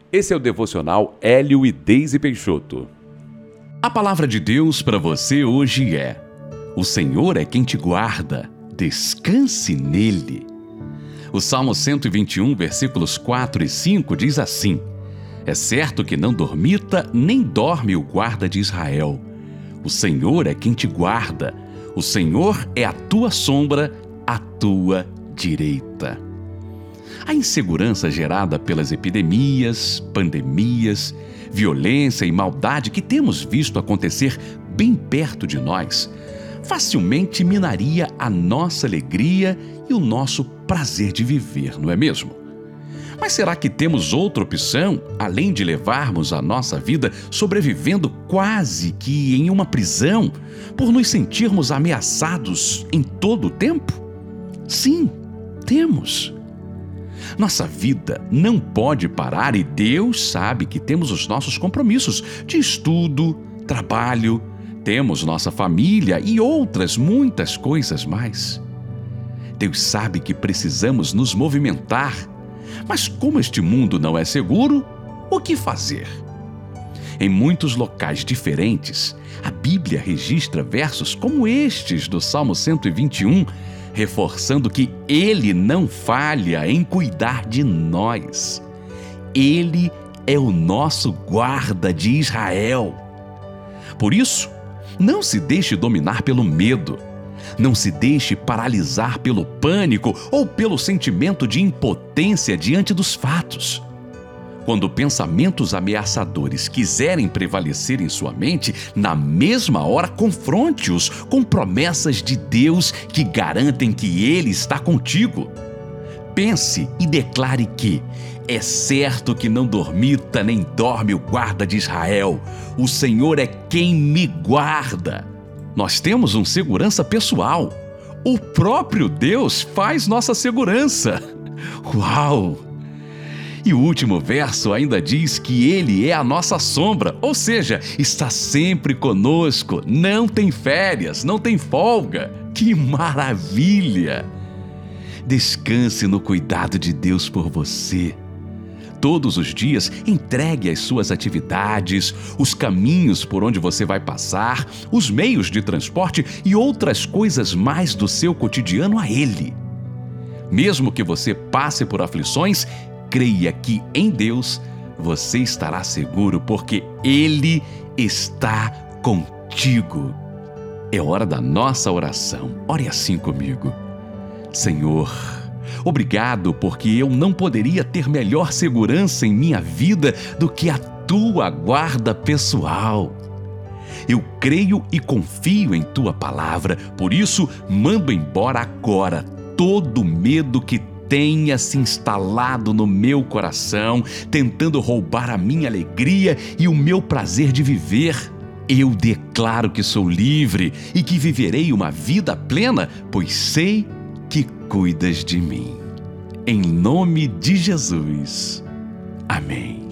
Esse é o devocional Hélio e Deise Peixoto. A palavra de Deus para você hoje é: o Senhor é quem te guarda, descanse nele. O Salmo 121, versículos 4 e 5 diz assim: é certo que não dormita nem dorme o guarda de Israel. O Senhor é quem te guarda, o Senhor é a tua sombra, à tua direita. A insegurança gerada pelas epidemias, pandemias, violência e maldade que temos visto acontecer bem perto de nós, facilmente minaria a nossa alegria e o nosso prazer de viver, não é mesmo? Mas será que temos outra opção, além de levarmos a nossa vida sobrevivendo quase que em uma prisão, por nos sentirmos ameaçados em todo o tempo? Sim, temos. Nossa vida não pode parar e Deus sabe que temos os nossos compromissos de estudo, trabalho, temos nossa família e outras muitas coisas mais. Deus sabe que precisamos nos movimentar, mas como este mundo não é seguro, o que fazer? Em muitos locais diferentes, a Bíblia registra versos como estes do Salmo 121, reforçando que Ele não falha em cuidar de nós. Ele é o nosso guarda de Israel. Por isso, não se deixe dominar pelo medo. Não se deixe paralisar pelo pânico ou pelo sentimento de impotência diante dos fatos. Quando pensamentos ameaçadores quiserem prevalecer em sua mente, na mesma hora confronte-os com promessas de Deus que garantem que Ele está contigo. Pense e declare que é certo que não dormita nem dorme o guarda de Israel. O Senhor é quem me guarda. Nós temos um segurança pessoal. O próprio Deus faz nossa segurança. Uau! E o último verso ainda diz que Ele é a nossa sombra, ou seja, está sempre conosco, não tem férias, não tem folga. Que maravilha! Descanse no cuidado de Deus por você. Todos os dias, entregue as suas atividades, os caminhos por onde você vai passar, os meios de transporte e outras coisas mais do seu cotidiano a Ele. Mesmo que você passe por aflições, creia que em Deus você estará seguro, porque Ele está contigo. É hora da nossa oração. Ore assim comigo. Senhor, obrigado porque eu não poderia ter melhor segurança em minha vida do que a Tua guarda pessoal. Eu creio e confio em Tua palavra, por isso mando embora agora todo medo que tenha se instalado no meu coração, tentando roubar a minha alegria e o meu prazer de viver. Eu declaro que sou livre e que viverei uma vida plena, pois sei que cuidas de mim. Em nome de Jesus. Amém.